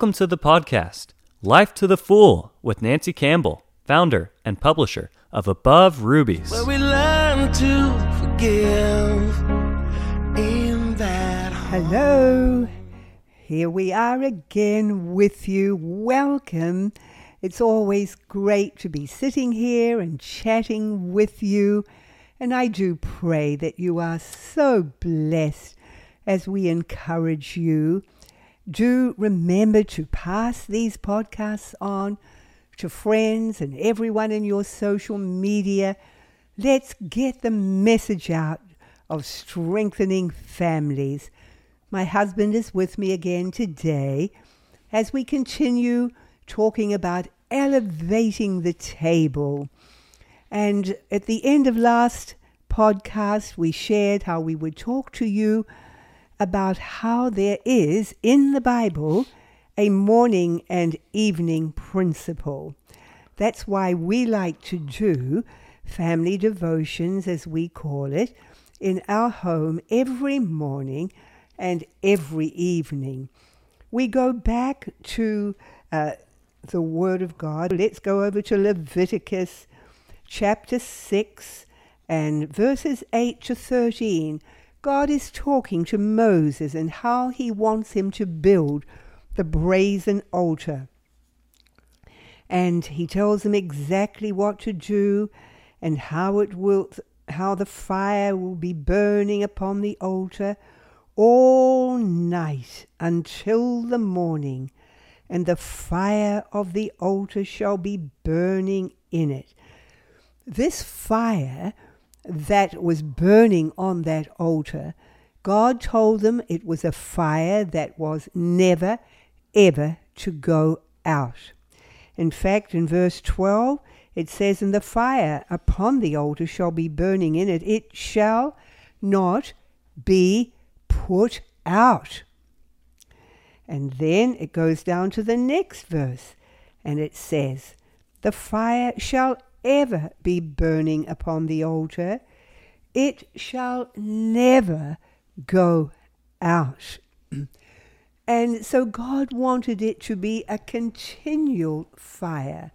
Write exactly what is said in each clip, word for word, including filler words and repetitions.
Welcome to the podcast, Life to the Full, with Nancy Campbell, founder and publisher of Above Rubies. Where we learn to forgive in that home. Hello, here we are again with you. Welcome. It's always great to be sitting here and chatting with you, and I do pray that you are so blessed as we encourage you. Do remember to pass these podcasts on to friends and everyone in your social media. Let's get the message out of strengthening families. My husband is with me again today as we continue talking about elevating the table. And at the end of last podcast, we shared how we would talk to you about how there is in the Bible a morning and evening principle. That's why we like to do family devotions, as we call it, in our home every morning and every evening. We go back to uh, the Word of God. Let's go over to Leviticus chapter six and verses eight to thirteen. God is talking to Moses and how he wants him to build the brazen altar. And he tells him exactly what to do and how it will, how the fire will be burning upon the altar all night until the morning, and the fire of the altar shall be burning in it. This fire that was burning on that altar, God told them it was a fire that was never, ever to go out. In fact, in verse twelve, it says, "And the fire upon the altar shall be burning in it. It shall not be put out." And then it goes down to the next verse, and it says, "The fire shall ever be burning upon the altar. It shall never go out." And so God wanted it to be a continual fire.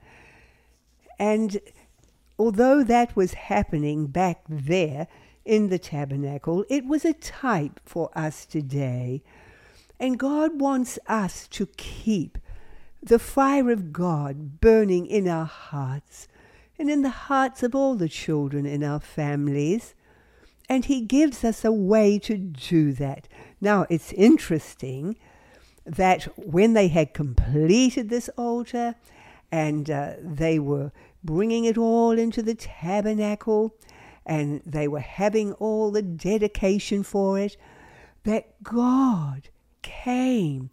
And although that was happening back there in the tabernacle, it was a type for us today. And God wants us to keep the fire of God burning in our hearts and in the hearts of all the children in our families. And he gives us a way to do that. Now, it's interesting that when they had completed this altar and uh, they were bringing it all into the tabernacle and they were having all the dedication for it, that God came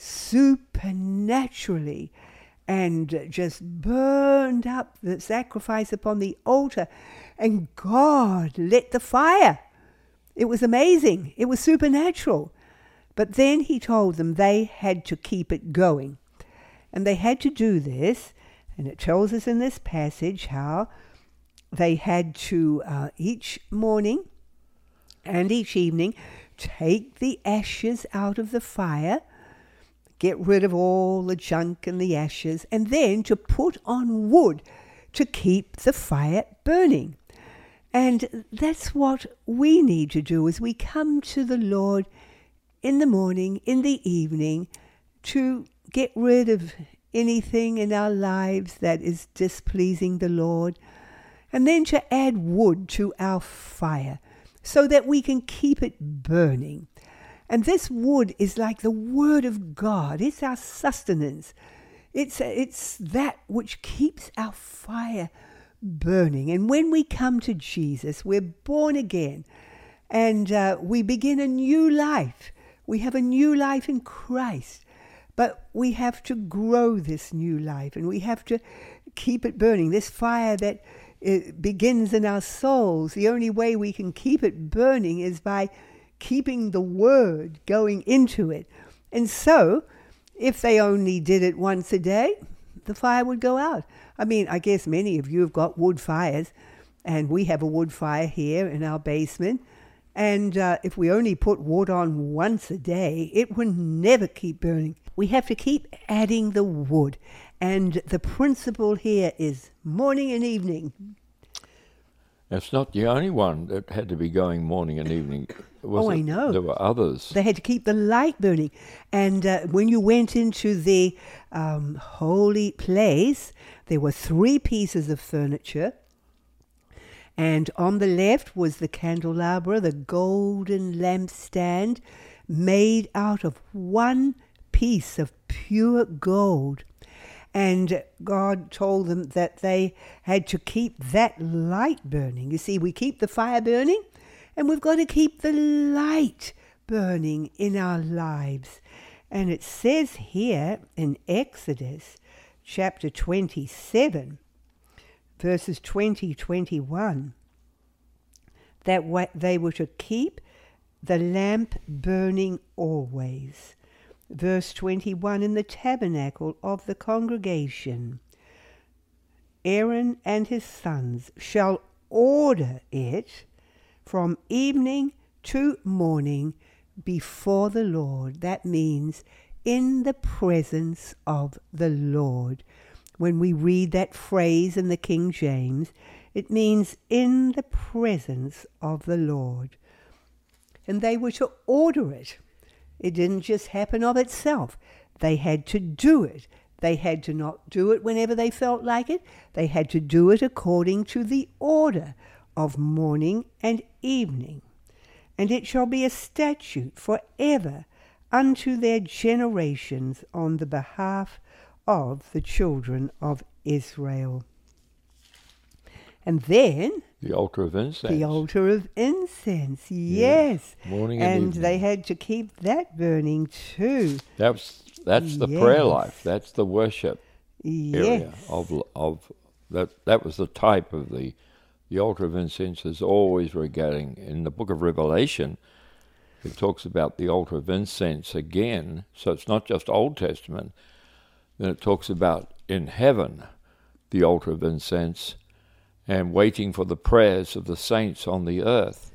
supernaturally and just burned up the sacrifice upon the altar, and God lit the fire. It was amazing. It was supernatural. But then he told them they had to keep it going. And they had to do this, and it tells us in this passage how they had to, uh, each morning and each evening, take the ashes out of the fire, get rid of all the junk and the ashes, and then to put on wood to keep the fire burning. And that's what we need to do as we come to the Lord in the morning, in the evening, to get rid of anything in our lives that is displeasing the Lord, and then to add wood to our fire so that we can keep it burning. And this wood is like the Word of God. It's our sustenance. It's, it's that which keeps our fire burning. And when we come to Jesus, we're born again, and uh, we begin a new life. We have a new life in Christ, but we have to grow this new life, and we have to keep it burning. This fire that uh, begins in our souls, the only way we can keep it burning is by keeping the Word going into it. And so, if they only did it once a day, the fire would go out. I mean, I guess many of you have got wood fires, and we have a wood fire here in our basement. And uh, if we only put wood on once a day, it would never keep burning. we have to keep adding the wood. And the principle here is morning and evening. It's not the only one that had to be going morning and evening. Was Oh, I it? know. There were others. They had to keep the light burning. And uh, when you went into the um, holy place, there were three pieces of furniture. And on the left was the candelabra, the golden lampstand, made out of one piece of pure gold. And God told them that they had to keep that light burning. You see, we keep the fire burning, and we've got to keep the light burning in our lives. And it says here in Exodus chapter twenty-seven, verses twenty, twenty-one, that wa- they were to keep the lamp burning always. Verse twenty-one, in the tabernacle of the congregation, Aaron and his sons shall order it from evening to morning before the Lord. That means in the presence of the Lord. When we read that phrase in the King James, it means in the presence of the Lord. And they were to order it. It didn't just happen of itself. They had to do it. They had to not do it whenever they felt like it. They had to do it according to the order of morning and evening. And it shall be a statute forever unto their generations on the behalf of the children of Israel. And then The altar of incense. the altar of incense, yes. Yeah. Morning and, And evening. they had to keep that burning too. That's that's the prayer Yes. life. That's the worship area Yes. of of that. That was the type of the the altar of incense is always regarding in the book of Revelation. It talks about the altar of incense again. So it's not just Old Testament. Then it talks about in heaven the altar of incense and waiting for the prayers of the saints on the earth.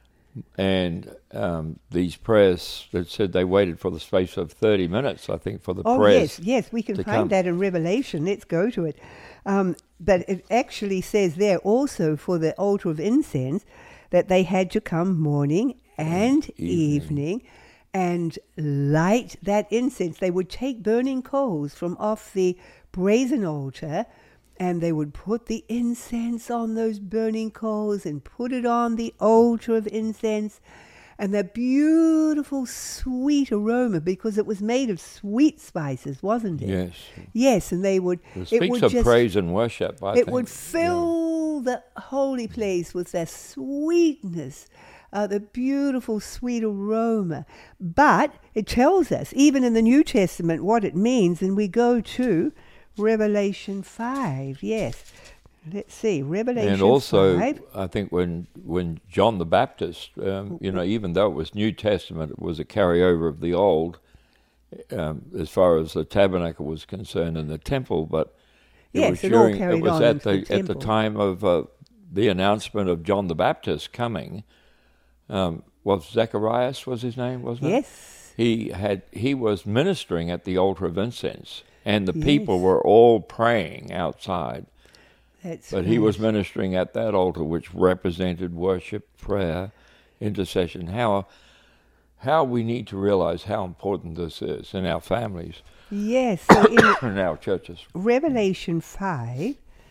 And um, these prayers, it said they waited for the space of thirty minutes, I think, for the Oh, prayers. yes, yes, we can to find come. that in Revelation. Let's go to it. Um, but it actually says there also for the altar of incense that they had to come morning and evening. evening. and light that incense. They would take burning coals from off the brazen altar, and they would put the incense on those burning coals and put it on the altar of incense. And the beautiful sweet aroma, because it was made of sweet spices, wasn't it? Yes. Yes, and they would... It speaks would of just, praise and worship, I It think. would fill the holy place with their sweetness, uh, the beautiful sweet aroma. But it tells us, even in the New Testament, what it means, and we go to Revelation five, yes. Let's see, Revelation And also, five. I think when when John the Baptist, um, you know, even though it was New Testament, it was a carryover of the Old, um, as far as the tabernacle was concerned and the temple. But it Yes, was it all during carried it was on at into the, the at the temple. time of uh, the announcement of John the Baptist coming. Um, was Zacharias was his name, wasn't it? Yes. He had he was ministering at the altar of incense, and the people Yes. were all praying outside. That's But he was right. ministering at that altar, which represented worship, prayer, intercession. How how we need to realize how important this is in our families, Yes, so in in our churches. Revelation five,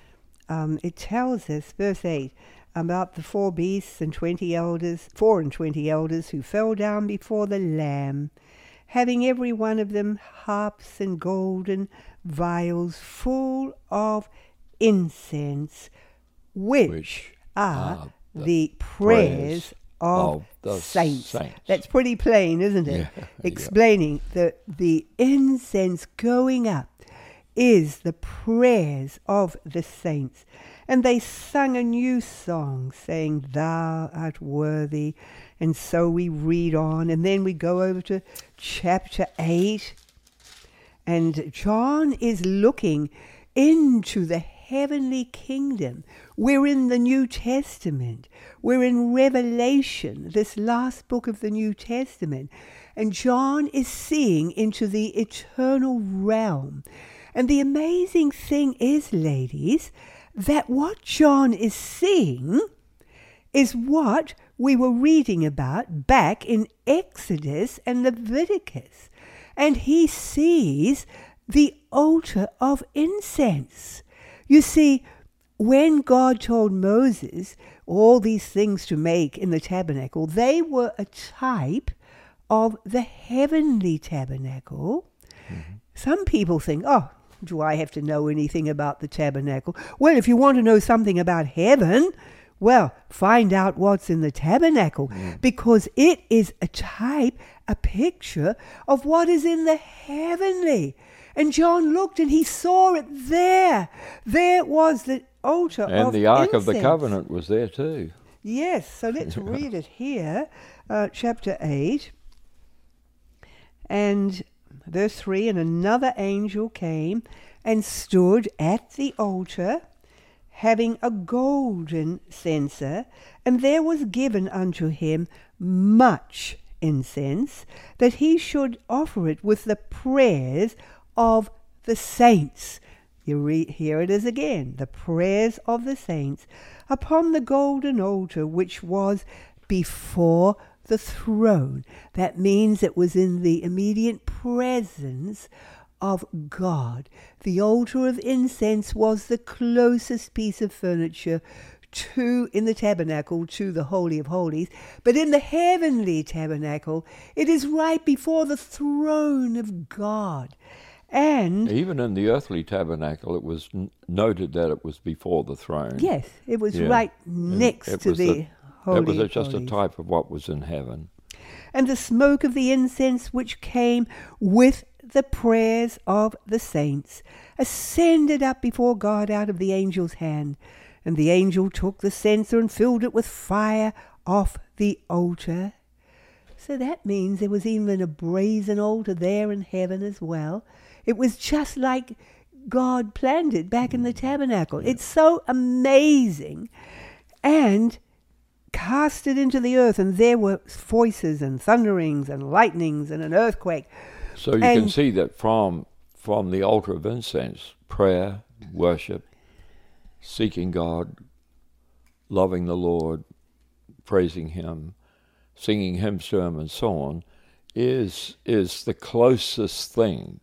um, it tells us, verse eight, about the four beasts and twenty elders, four and twenty elders who fell down before the Lamb, having every one of them harps and golden vials full of incense, which, Which are are the, the prayers prayers of, of the saints. saints. That's pretty plain, isn't it? Yeah, yeah. Explaining that the incense going up is the prayers of the saints. And they sung a new song, saying, "Thou art worthy." And so we read on, and then we go over to chapter eight. And John is looking into the heavenly kingdom. We're in the New Testament. We're in Revelation, this last book of the New Testament. And John is seeing into the eternal realm. And the amazing thing is, ladies, that what John is seeing is what we were reading about back in Exodus and Leviticus. And he sees the altar of incense. You see, when God told Moses all these things to make in the tabernacle, they were a type of the heavenly tabernacle. Mm-hmm. Some people think, oh, do I have to know anything about the tabernacle? Well, if you want to know something about heaven, well, find out what's in the tabernacle, mm. because it is a type, a picture of what is in the heavenly. And John looked and he saw it there. There was the altar of incense. And the Ark of the Covenant was there too. Yes, so let's read it here, uh, chapter eight. And verse three, and another angel came and stood at the altar, having a golden censer, and there was given unto him much incense, that he should offer it with the prayers of the saints. You read, here it is again, the prayers of the saints, upon the golden altar which was before the throne. That means it was in the immediate presence of God. The altar of incense was the closest piece of furniture to, in the tabernacle, to the Holy of Holies. But in the heavenly tabernacle, it is right before the throne of God. And even in the earthly tabernacle, it was n- noted that it was before the throne. Yes, it was yeah. right next to the, the Holy It was of just Holies. a type of what was in heaven. And the smoke of the incense which came with the prayers of the saints ascended up before God out of the angel's hand. And the angel took the censer and filled it with fire off the altar. So that means there was even a brazen altar there in heaven as well. It was just like God planned it back in the tabernacle. It's so amazing. And cast it into the earth, and there were voices and thunderings and lightnings and an earthquake. So you and can see that from from the altar of incense, prayer, worship, seeking God, loving the Lord, praising Him, singing hymns to Him, and so on, is is the closest thing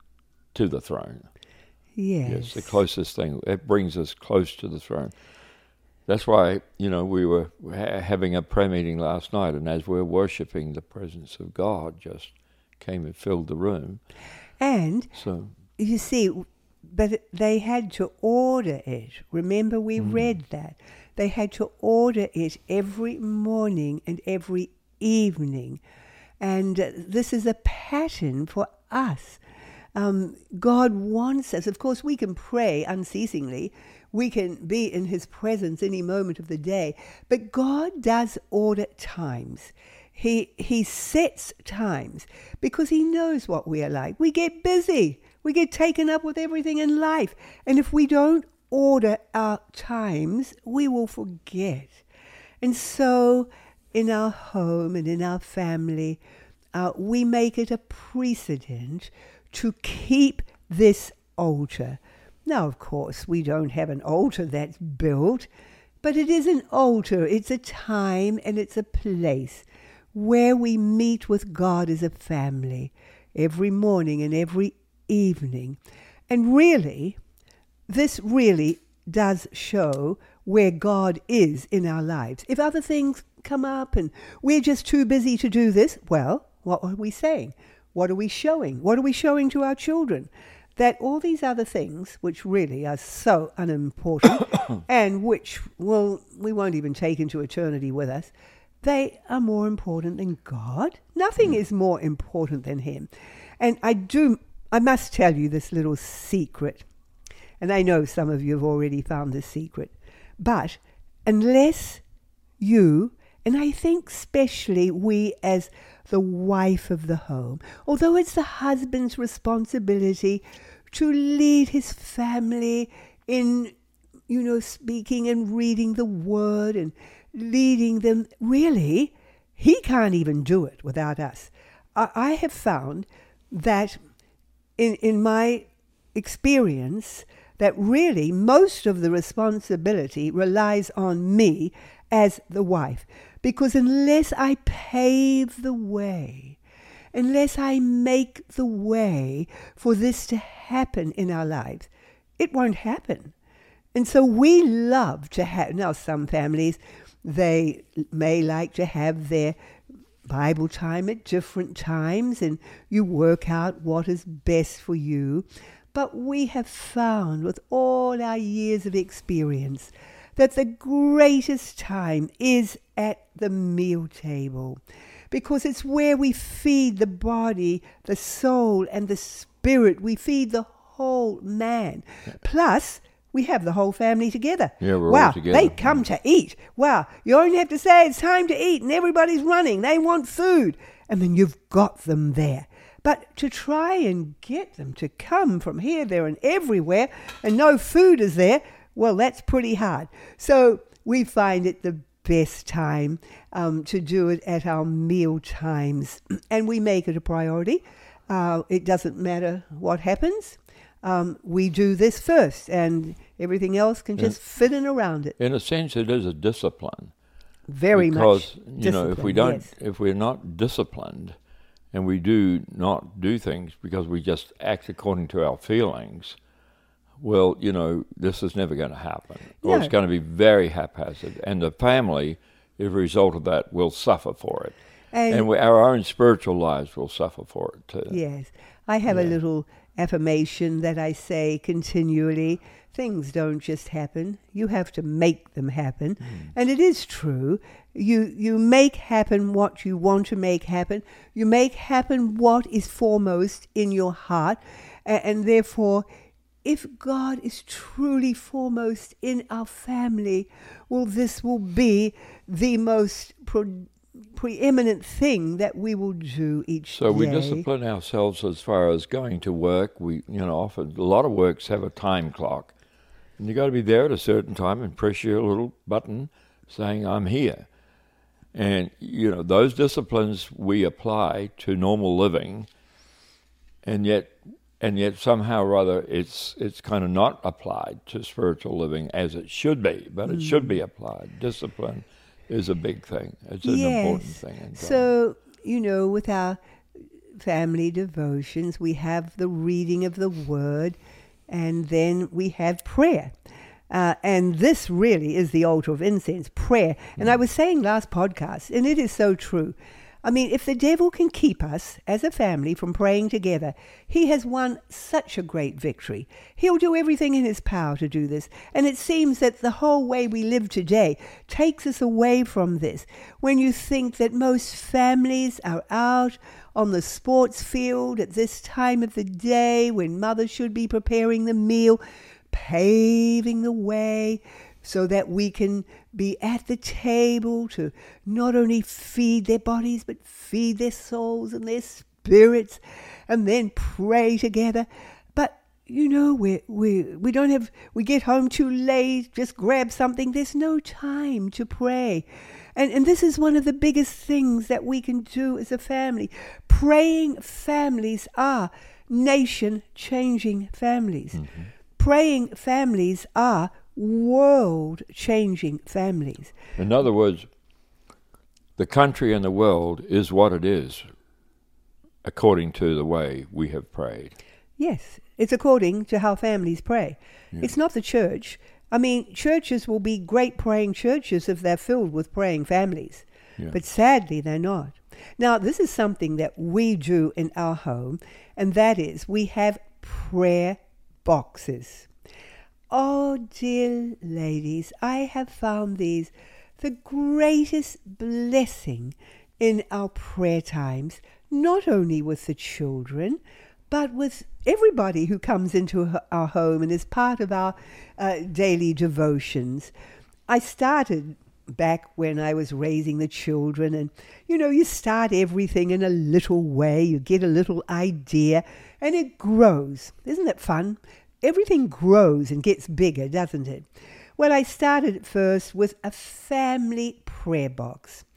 to the throne. Yes. Yes, the closest thing. It brings us close to the throne. That's why, you know, we were ha- having a prayer meeting last night, and as we were worshiping, the presence of God just came and filled the room. And, so, you see, but they had to order it. Remember, we mm. read that. They had to order it every morning and every evening. And uh, this is a pattern for us. Um, God wants us. Of course, we can pray unceasingly. We can be in His presence any moment of the day. But God does order times. He He sets times because He knows what we are like. We get busy. We get taken up with everything in life. And if we don't order our times, we will forget. And so in our home and in our family, uh, we make it a precedent to keep this altar. Now, of course, we don't have an altar that's built, but it is an altar. It's a time and it's a place where we meet with God as a family every morning and every evening. And really, this really does show where God is in our lives. If other things come up and we're just too busy to do this, well, what are we saying? What are we showing? What are we showing to our children? That all these other things, which really are so unimportant and which, well, we won't even take into eternity with us, they are more important than God. Nothing mm. is more important than Him. And I do, I must tell you this little secret. And I know some of you have already found this secret. But unless you, and I think especially we as the wife of the home, although it's the husband's responsibility to lead his family in, you know, speaking and reading the word and leading them, really, he can't even do it without us. I, I have found that in in my experience that really most of the responsibility relies on me as the wife. Because unless I pave the way, unless I make the way for this to happen in our lives, it won't happen. And so we love to have, now some families, they may like to have their Bible time at different times and you work out what is best for you. But we have found with all our years of experience that the greatest time is at the meal table, because it's where we feed the body, the soul, and the spirit. We feed the whole man. Plus, we have the whole family together. Yeah, we're wow, all together. they come to eat. Wow, you only have to say it's time to eat, and everybody's running. They want food. And then you've got them there. But to try and get them to come from here, there, and everywhere, and no food is there, well, that's pretty hard. So we find it the best time um, to do it at our meal times. And we make it a priority. Uh, it doesn't matter what happens. Um, we do this first, and everything else can just Yeah. fit in around it. In a sense, it is a discipline. Very because, much. you know, if we discipline, don't, yes. if we're not disciplined, and we do not do things because we just act according to our feelings, well, you know, this is never going to happen. Or No. it's going to be very haphazard. And the family, as a result of that, will suffer for it. And- And, we, our own spiritual lives will suffer for it too. Yes. I have a Yeah. little affirmation that I say continually. Things don't just happen. You have to make them happen. And it is true. You you make happen what you want to make happen. You make happen what is foremost in your heart. A- and therefore, if God is truly foremost in our family, well, this will be the most pro- preeminent thing that we will do each So we day. discipline ourselves as far as going to work. We, you know, often a lot of works have a time clock, and you got to be there at a certain time and press your little button saying "I'm here." And you know those disciplines we apply to normal living, and yet, and yet somehow or other it's it's kind of not applied to spiritual living as it should be, but it should be applied. Discipline is a big thing. It's an important thing. in God. So, you know, with our family devotions, we have the reading of the Word, and then we have prayer. Uh, and this really is the altar of incense, prayer. And I was saying last podcast, and it is so true. I mean, if the devil can keep us as a family from praying together, he has won such a great victory. He'll do everything in his power to do this. And it seems that the whole way we live today takes us away from this. When you think that most families are out on the sports field at this time of the day when mother should be preparing the meal, paving the way so that we can be at the table to not only feed their bodies, but feed their souls and their spirits, and then pray together. But, you know, we we we don't have, we get home too late, just grab something. There's no time to pray. And, and this is one of the biggest things that we can do as a family. Praying families are nation-changing families. Mm-hmm. Praying families are world-changing families. In other words, the country and the world is what it is according to the way we have prayed. Yes, it's according to how families pray. Yeah. It's not the church. I mean, churches will be great praying churches if they're filled with praying families. Yeah. But sadly, they're not. Now, this is something that we do in our home, and that is we have prayer boxes. Oh, dear ladies, I have found these the greatest blessing in our prayer times, not only with the children, but with everybody who comes into our home and is part of our uh, daily devotions. I started back when I was raising the children, and, you know, you start everything in a little way, you get a little idea, and it grows. Isn't it fun? Everything grows and gets bigger, doesn't it? Well, I started first with a family prayer box.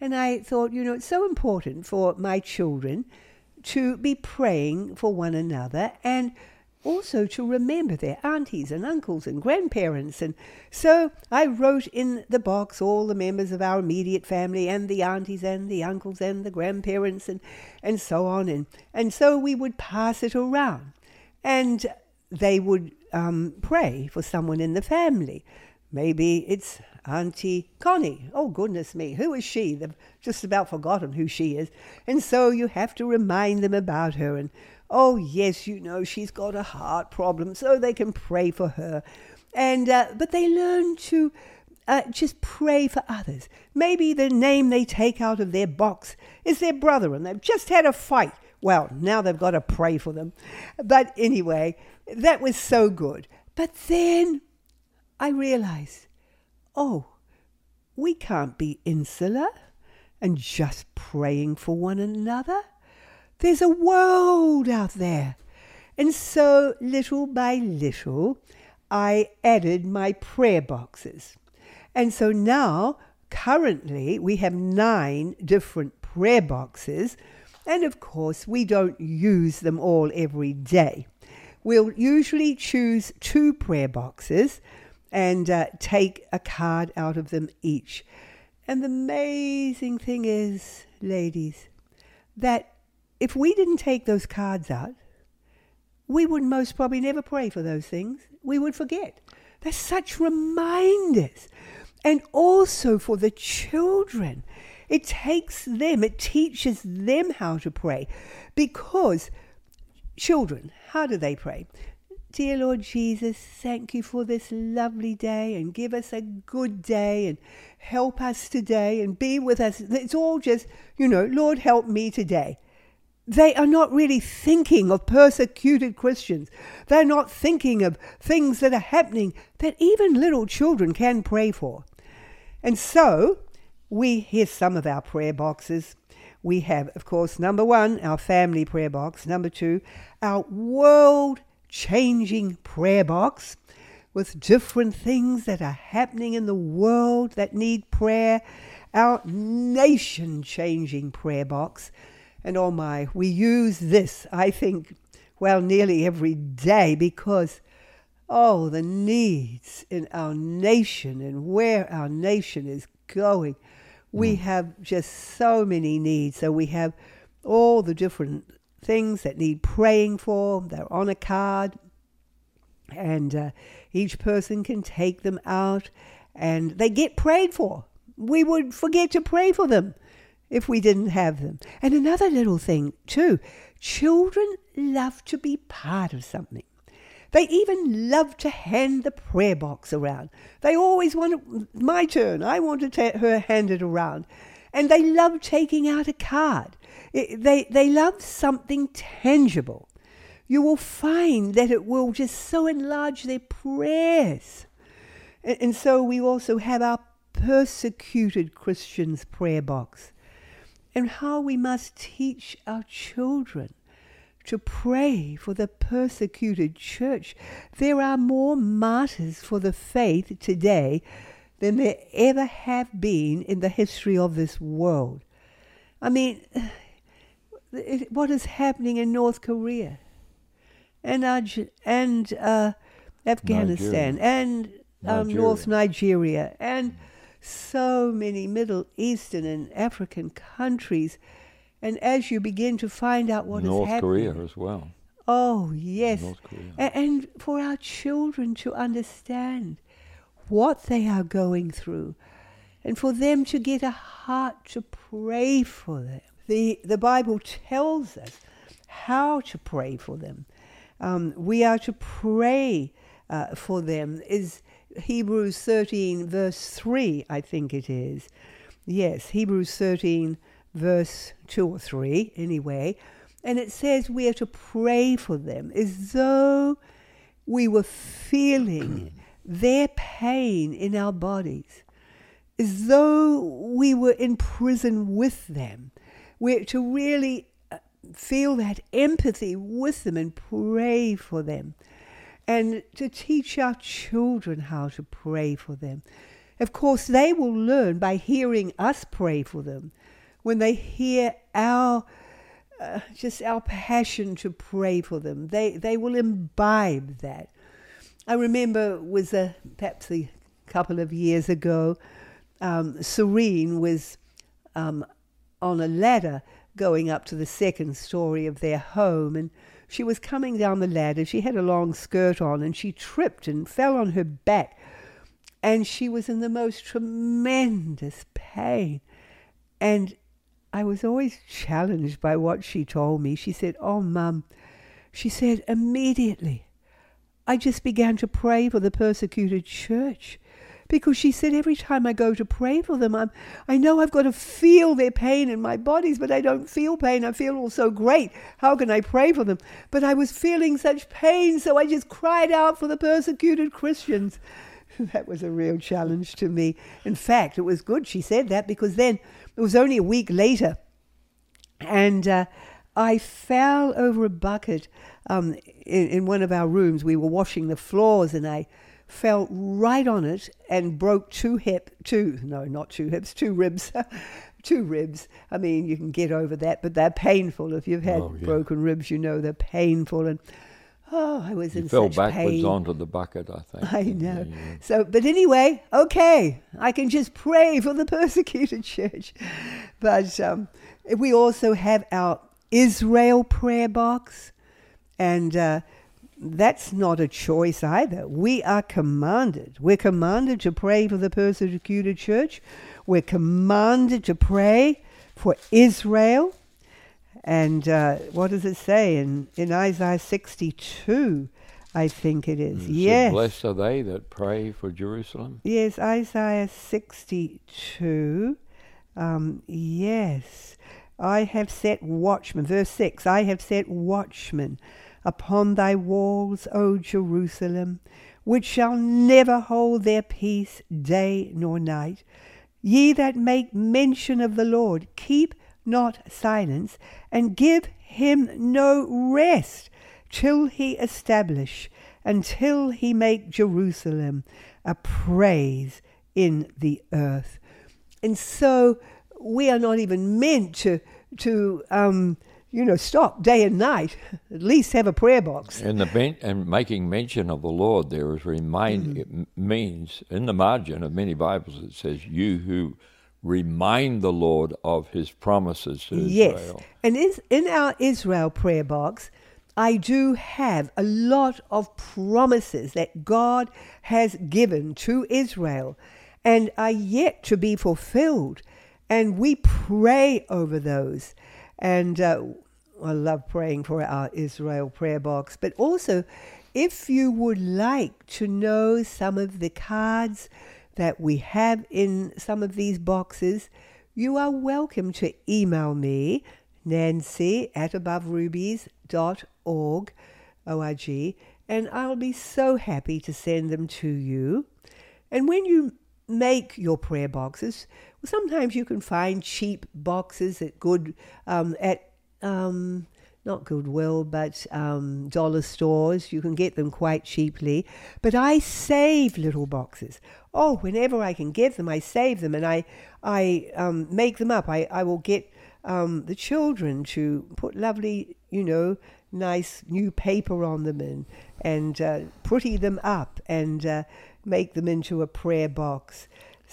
And I thought, you know, it's so important for my children to be praying for one another and also to remember their aunties and uncles and grandparents. And so I wrote in the box all the members of our immediate family and the aunties and the uncles and the grandparents and, and so on. And, and so we would pass it around. And they would um, pray for someone in the family. Maybe it's Auntie Connie. Oh, goodness me, who is she? They've just about forgotten who she is. And so you have to remind them about her. And, oh, yes, you know, she's got a heart problem, so they can pray for her. And uh, but they learn to uh, just pray for others. Maybe the name they take out of their box is their brother, and they've just had a fight. Well, now they've got to pray for them. But anyway, that was so good. But then I realized, oh, we can't be insular and just praying for one another. There's a world out there. And so little by little, I added my prayer boxes. And so now, currently, we have nine different prayer boxes. And of course, we don't use them all every day. We'll usually choose two prayer boxes and uh, take a card out of them each. And the amazing thing is, ladies, that if we didn't take those cards out, we would most probably never pray for those things. We would forget. They're such reminders. And also for the children, it takes them, it teaches them how to pray. Because children, how do they pray? Dear Lord Jesus, thank you for this lovely day and give us a good day and help us today and be with us. It's all just, you know, Lord, help me today. They are not really thinking of persecuted Christians. They're not thinking of things that are happening that even little children can pray for. And so we, here's some of our prayer boxes. We have, of course, number one, our family prayer box. Number two, our world changing prayer box with different things that are happening in the world that need prayer. Our nation changing prayer box. And oh my, we use this, I think, well, nearly every day because, oh, the needs in our nation and where our nation is going. We mm. have just so many needs. So we have all the different things that need praying for. They're on a card. And uh, each person can take them out and they get prayed for. We would forget to pray for them if we didn't have them. And another little thing too, children love to be part of something. They even love to hand the prayer box around. They always want, my turn, I want to ta- her hand it around. And they love taking out a card. It, they, they love something tangible. You will find that it will just so enlarge their prayers. And, and so we also have our persecuted Christians prayer box. And how we must teach our children to pray for the persecuted church. There are more martyrs for the faith today than there ever have been in the history of this world. I mean, what is happening in North Korea and Arge- and uh, Afghanistan Nigeria. and um, Nigeria. North Nigeria and so many Middle Eastern and African countries. And as you begin to find out what North is happening... North Korea as well. Oh, yes. North Korea. A- and for our children to understand what they are going through and for them to get a heart to pray for them. The, the Bible tells us how to pray for them. Um, we are to pray uh, for them. Is Hebrews thirteen, verse three, I think it is. Yes, Hebrews thirteen, verse two or three, anyway. And it says we are to pray for them as though we were feeling their pain in our bodies, as though we were in prison with them. We're to really feel that empathy with them and pray for them. And to teach our children how to pray for them. of course, they will learn by hearing us pray for them. When they hear our, uh, just our passion to pray for them, they, they will imbibe that. I remember it was a, perhaps a couple of years ago, um, Serene was um, on a ladder going up to the second story of their home, and she was coming down the ladder. She had a long skirt on, and she tripped and fell on her back, and she was in the most tremendous pain. And I was always challenged by what she told me. She said, "Oh, Mum," she said, "immediately I just began to pray for the persecuted church." Because she said, every time I go to pray for them, I'm, I know I've got to feel their pain in my bodies, but I don't feel pain. I feel all so great. How can I pray for them? But I was feeling such pain, so I just cried out for the persecuted Christians. That was a real challenge to me. In fact, it was good she said that, because then it was only a week later, and uh, I fell over a bucket um, in, in one of our rooms. We were washing the floors, and I fell right on it and broke two hip, two, no, not two hips, two ribs, two ribs. I mean, you can get over that, but they're painful. If you've had oh, yeah. broken ribs, you know they're painful. And oh, I was you in fell such backwards pain. onto the bucket, I think. I know. Yeah, yeah. So, but anyway, okay, I can just pray for the persecuted church. But um, we also have our Israel prayer box, and uh, that's not a choice either. We are commanded. We're commanded to pray for the persecuted church. We're commanded to pray for Israel. And uh, what does it say in, in Isaiah sixty-two, I think it is? Mm, yes. So blessed are they that pray for Jerusalem. Yes, Isaiah sixty-two. Um, yes. I have set watchmen, verse six, I have set watchmen upon thy walls, O Jerusalem, which shall never hold their peace day nor night. Ye that make mention of the Lord, keep not silence, and give him no rest, till he establish, until he make Jerusalem a praise in the earth. And so we are not even meant to, to um, you know, stop day and night. At least have a prayer box. And the ben- and making mention of the Lord there is remind mm. it m- means in the margin of many Bibles it says you who remind the Lord of his promises to yes. Israel. Yes, and in, in our Israel prayer box, I do have a lot of promises that God has given to Israel and are yet to be fulfilled. And we pray over those. And uh, I love praying for our Israel prayer box. But also, if you would like to know some of the cards that we have in some of these boxes, you are welcome to email me, Nancy at above rubies dot org, O R G, and I'll be so happy to send them to you. And when you make your prayer boxes, well, sometimes you can find cheap boxes at good, um, at um, not Goodwill, but um, dollar stores. You can get them quite cheaply. But I save little boxes. Oh, whenever I can get them, I save them, and I I um, make them up. I, I will get um, the children to put lovely, you know, nice new paper on them and, and uh, pretty them up and uh, make them into a prayer box.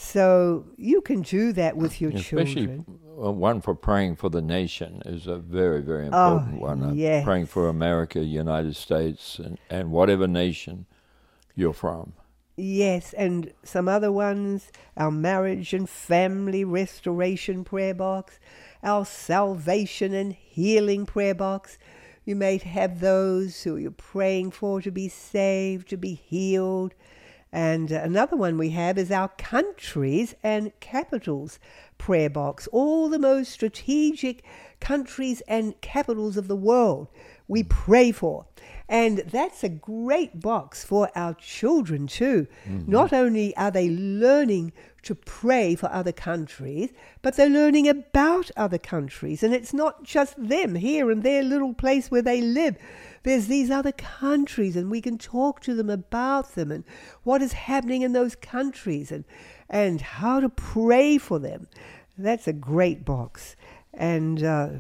So you can do that with your Especially children. Especially one for praying for the nation is a very, very important oh, one. Uh, yes. Praying for America, United States, and, and whatever nation you're from. Yes, and some other ones, our marriage and family restoration prayer box, our salvation and healing prayer box. You may have those who you're praying for to be saved, to be healed. And another one we have is our countries and capitals prayer box. All the most strategic countries and capitals of the world we pray for. And that's a great box for our children too. Mm-hmm. Not only are they learning to pray for other countries, but they're learning about other countries. And it's not just them here in their little place where they live. There's these other countries, and we can talk to them about them and what is happening in those countries and, and how to pray for them. That's a great box. And uh,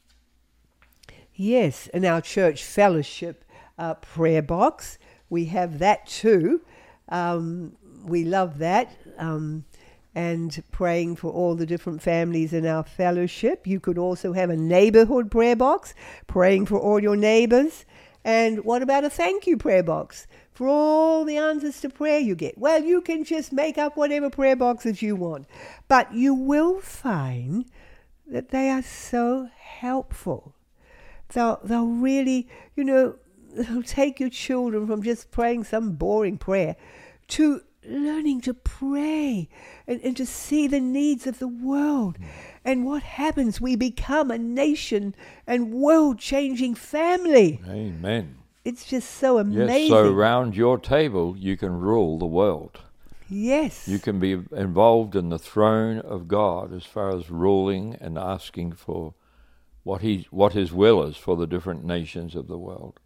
yes, in our church fellowship uh, prayer box, we have that too. Um, we love that. Um, and praying for all the different families in our fellowship. You could also have a neighborhood prayer box, praying for all your neighbors. And what about a thank you prayer box for all the answers to prayer you get? Well, you can just make up whatever prayer boxes you want. But you will find that they are so helpful. They'll, they'll really, you know, they'll take your children from just praying some boring prayer to learning to pray and, and to see the needs of the world. And what happens? We become a nation and world-changing family. Amen. It's just so amazing. Yes, so around your table, you can rule the world. Yes. You can be involved in the throne of God as far as ruling and asking for what he, what his will is for the different nations of the world.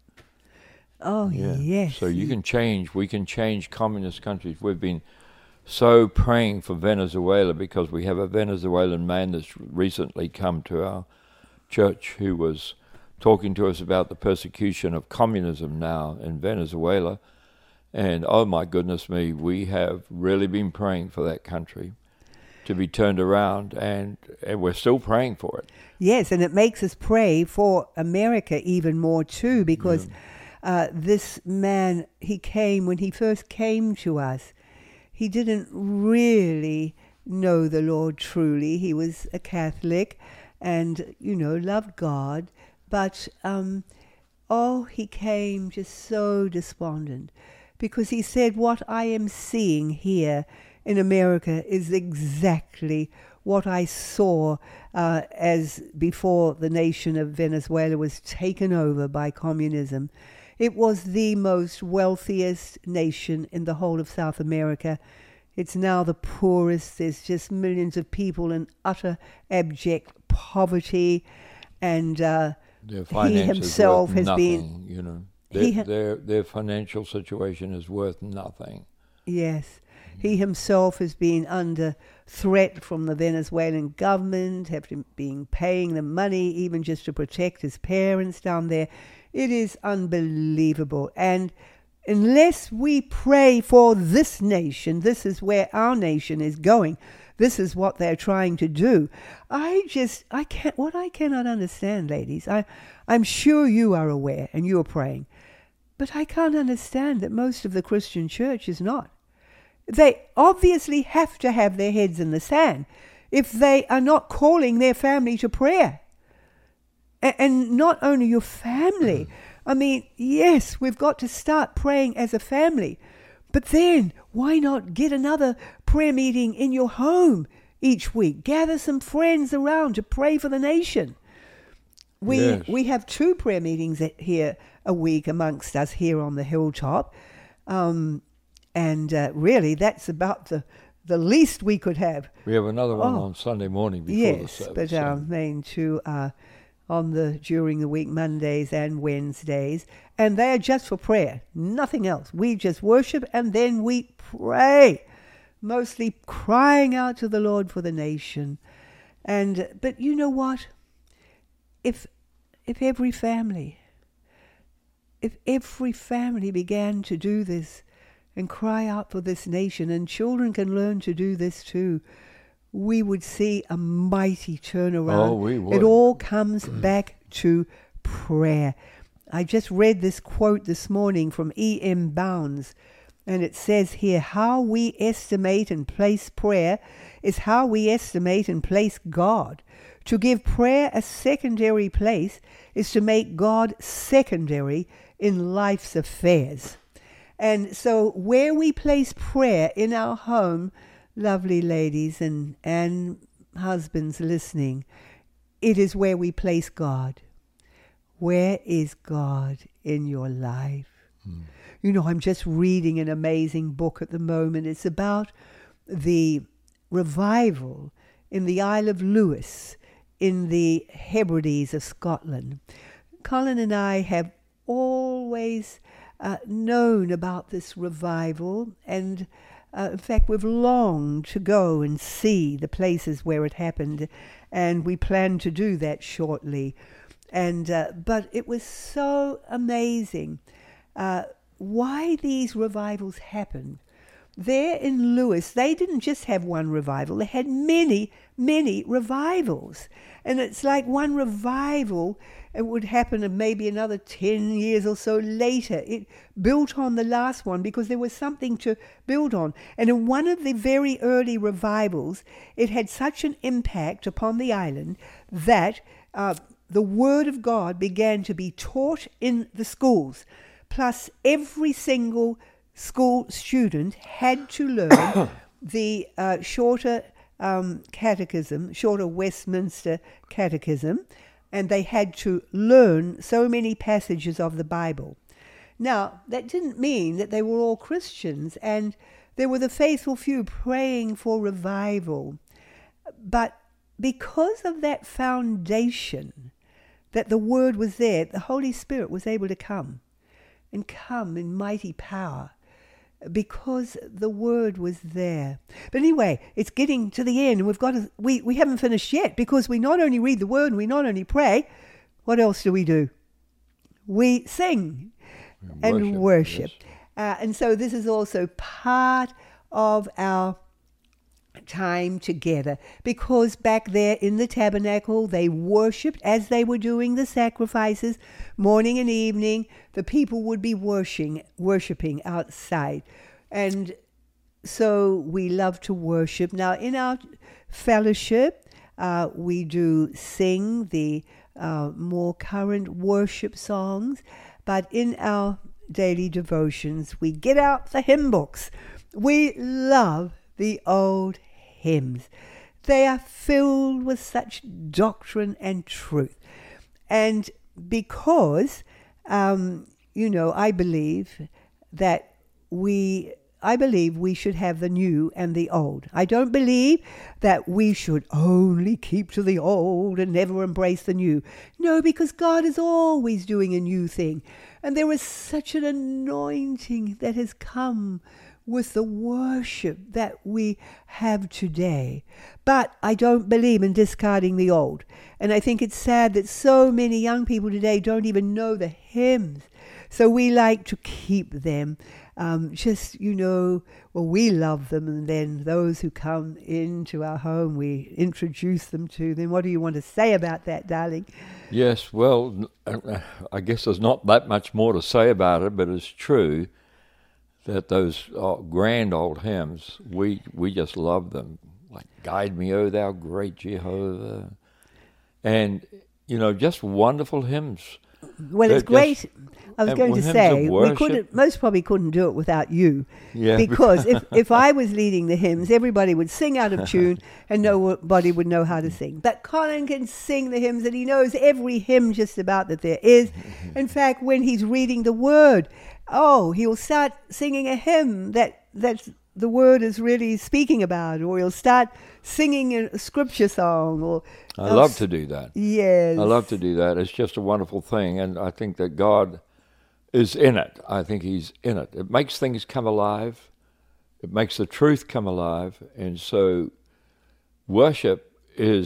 Oh, yeah. yes. So you can change, we can change communist countries. We've been so praying for Venezuela because we have a Venezuelan man that's recently come to our church who was talking to us about the persecution of communism now in Venezuela. And oh my goodness me, we have really been praying for that country to be turned around, and, and we're still praying for it. Yes, and it makes us pray for America even more too, because yeah. uh, this man, he came, when he first came to us, he didn't really know the Lord truly. He was a Catholic and, you know, loved God, but um, oh, he came just so despondent, because he said, what I am seeing here in America is exactly what I saw uh, as before the nation of Venezuela was taken over by communism. It was the most wealthiest nation in the whole of South America. It's now the poorest. There's just millions of people in utter abject poverty, and uh, he himself has nothing, been, you know. Their, ha- their their financial situation is worth nothing. Yes. He himself has been under threat from the Venezuelan government, have been paying them money even just to protect his parents down there. It is unbelievable. And unless we pray for this nation, this is where our nation is going. This is what they're trying to do. I just, I can't, what I cannot understand, ladies, I, I'm sure you are aware and you are praying, but I can't understand that most of the Christian church is not. They obviously have to have their heads in the sand if they are not calling their family to prayer. A- and not only your family. I mean, yes, we've got to start praying as a family. But then, why not get another prayer meeting in your home each week? Gather some friends around to pray for the nation. We yes. we have two prayer meetings at, here a week amongst us here on the hilltop. Um, and uh, really, that's about the, the least we could have. We have another one oh, on Sunday morning before yes, the service. Yes, but our main two are on the during the week, Mondays and Wednesdays, and they are just for prayer, nothing else. We just worship and then we pray, mostly crying out to the Lord for the nation. And but you know what? If if every family, if every family began to do this and cry out for this nation, and children can learn to do this too, we would see a mighty turnaround. Oh, we would. It all comes back to prayer. I just read this quote this morning from E M Bounds, and it says here, how we estimate and place prayer is how we estimate and place God. To give prayer a secondary place is to make God secondary in life's affairs. And so where we place prayer in our home, lovely ladies and, and husbands listening, it is where we place God. Where is God in your life? Mm. You know, I'm just reading an amazing book at the moment. It's about the revival in the Isle of Lewis in the Hebrides of Scotland. Colin and I have always uh, known about this revival, and uh, in fact we've longed to go and see the places where it happened, and we plan to do that shortly. And uh, but it was so amazing uh, why these revivals happened. There in Lewis, they didn't just have one revival, they had many, many revivals. And it's like one revival, it would happen maybe another ten years or so later. It built on the last one because there was something to build on. And in one of the very early revivals, it had such an impact upon the island that uh, the Word of God began to be taught in the schools. Plus, every single school student had to learn the uh, shorter um, catechism, shorter Westminster catechism, and they had to learn so many passages of the Bible. Now, that didn't mean that they were all Christians, and there were the faithful few praying for revival. But because of that foundation, that the Word was there, the Holy Spirit was able to come, and come in mighty power, because the Word was there. But anyway, it's getting to the end, and we've got to, we, we haven't finished yet, because we not only read the Word and we not only pray, what else do we do? We sing and, and worship. Yes. Uh, and so this is also part of our time together, because back there in the tabernacle they worshipped as they were doing the sacrifices morning and evening. The people would be worshiping worshiping outside, and so we love to worship. Now in our fellowship uh, we do sing the uh, more current worship songs, but in our daily devotions we get out the hymn books. We love the old hymns. They are filled with such doctrine and truth. And because, um, you know, I believe that we, I believe we should have the new and the old. I don't believe that we should only keep to the old and never embrace the new. No, because God is always doing a new thing. And there is such an anointing that has come with the worship that we have today. But I don't believe in discarding the old. And I think it's sad that so many young people today don't even know the hymns. So we like to keep them. Um, just, you know, well, we love them. And then those who come into our home, we introduce them to them. What do you want to say about that, darling? Yes, well, I guess there's not that much more to say about it, but it's true that those uh, grand old hymns, we we just love them. Like, Guide Me, O Thou Great Jehovah. And, you know, just wonderful hymns. Well, They're it's great. just, I was going to hymns of say, we worship. couldn't, most probably couldn't do it without you. Yeah. Because if, if I was leading the hymns, everybody would sing out of tune and nobody would know how to sing. But Colin can sing the hymns, and he knows every hymn just about that there is. In fact, when he's reading the Word, oh, he'll start singing a hymn that that's the Word is really speaking about, or he'll start singing a scripture song. Or I love to do that. Yes. I love to do that. It's just a wonderful thing, and I think that God is in it. I think He's in it. It makes things come alive. It makes the truth come alive, and so worship is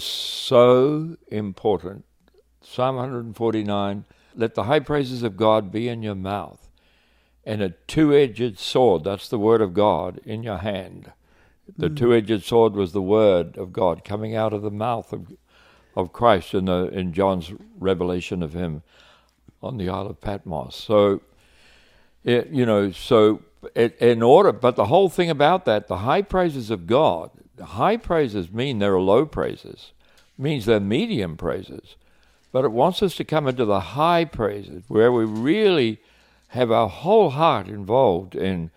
so important. Psalm one forty-nine, let the high praises of God be in your mouth, and a two-edged sword, that's the word of God, in your hand. The mm. two-edged sword was the word of God coming out of the mouth of of Christ in the in John's revelation of Him on the Isle of Patmos. So, it, you know, so it, in order, but the whole thing about that, the high praises of God, high praises mean there are low praises, means they're medium praises, but it wants us to come into the high praises where we really have our whole heart involved in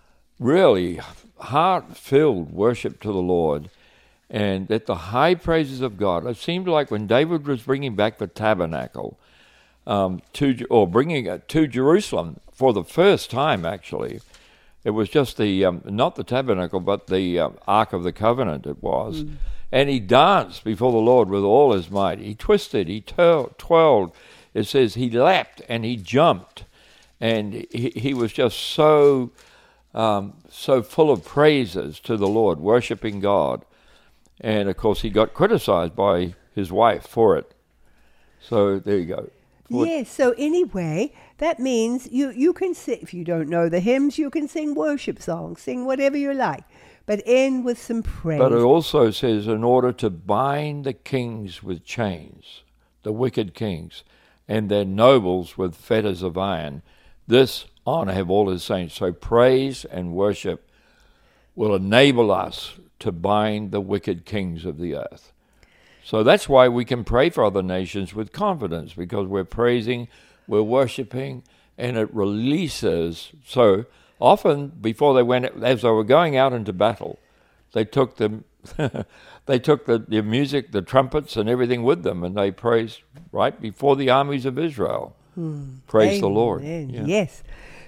really heart-filled worship to the Lord, and at the high praises of God. It seemed like when David was bringing back the tabernacle, um, to or bringing it to Jerusalem for the first time. Actually, it was just the um, not the tabernacle, but the um, Ark of the Covenant. It was, mm. and he danced before the Lord with all his might. He twisted, he twirled. twirled. It says he leapt and he jumped, and he, he was just so um, so full of praises to the Lord, worshiping God. And of course, he got criticized by his wife for it. So there you go. What? Yes, so anyway, that means you, you can sing, if you don't know the hymns, you can sing worship songs, sing whatever you like, but end with some praise. But it also says, in order to bind the kings with chains, the wicked kings, and their nobles with fetters of iron, this honor have all his saints. So praise and worship will enable us to bind the wicked kings of the earth. So that's why we can pray for other nations with confidence, because we're praising, we're worshiping, and it releases. So often before they went, as they were going out into battle, they took the they took the, the music, the trumpets, and everything with them, and they praised right before the armies of Israel. Hmm. Praise Amen. the Lord. Yeah. Yes.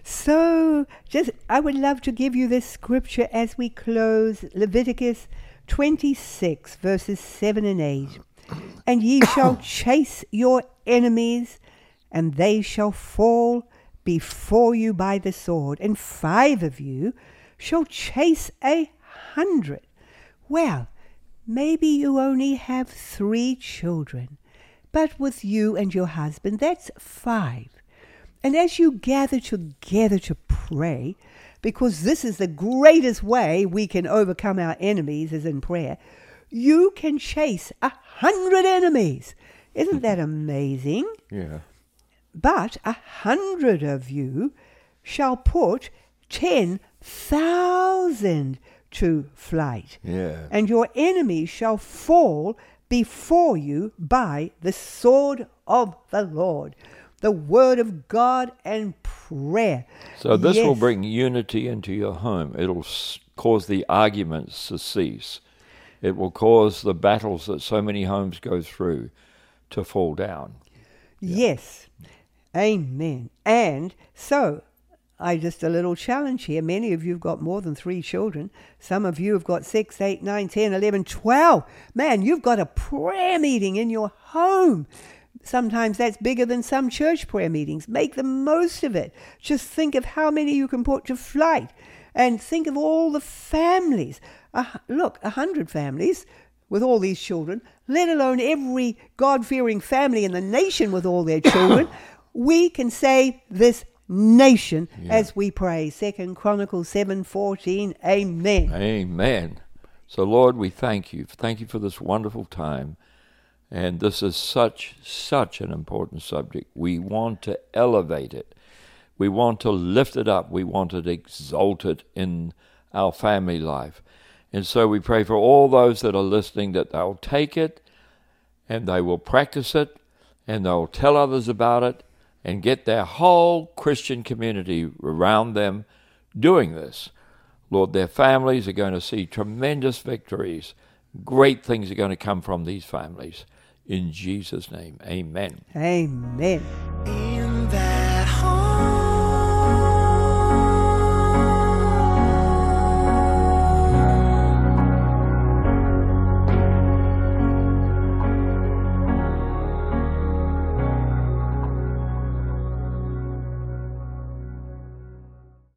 So just I would love to give you this scripture as we close, Leviticus twenty-six, verses seven and eight. And ye shall chase your enemies, and they shall fall before you by the sword, and five of you shall chase a hundred. Well, maybe you only have three children, but with you and your husband, that's five. And as you gather together to pray, because this is the greatest way we can overcome our enemies is in prayer, you can chase a hundred enemies. Isn't that amazing? Yeah. But a hundred of you shall put ten thousand to flight. Yeah. And your enemies shall fall before you by the sword of the Lord. The word of God and prayer. So this yes. will bring unity into your home. It'll s- cause the arguments to cease. It will cause the battles that so many homes go through to fall down. Yeah. Yes. Amen. And so, I just a little challenge here. Many of you have got more than three children. Some of you have got six, eight, nine, ten, eleven, twelve. Man, you've got a prayer meeting in your home. Sometimes that's bigger than some church prayer meetings. Make the most of it. Just think of how many you can put to flight. And think of all the families. Uh, look, a hundred families with all these children, let alone every God-fearing family in the nation with all their children. We can save this nation yeah. as we pray. Second Chronicles seven fourteen. Amen. Amen. So, Lord, we thank you. Thank you for this wonderful time. And this is such, such an important subject. We want to elevate it. We want to lift it up. We want to exalt it in our family life. And so we pray for all those that are listening that they'll take it and they will practice it and they'll tell others about it and get their whole Christian community around them doing this. Lord, their families are going to see tremendous victories. Great things are going to come from these families. In Jesus' name, amen. Amen.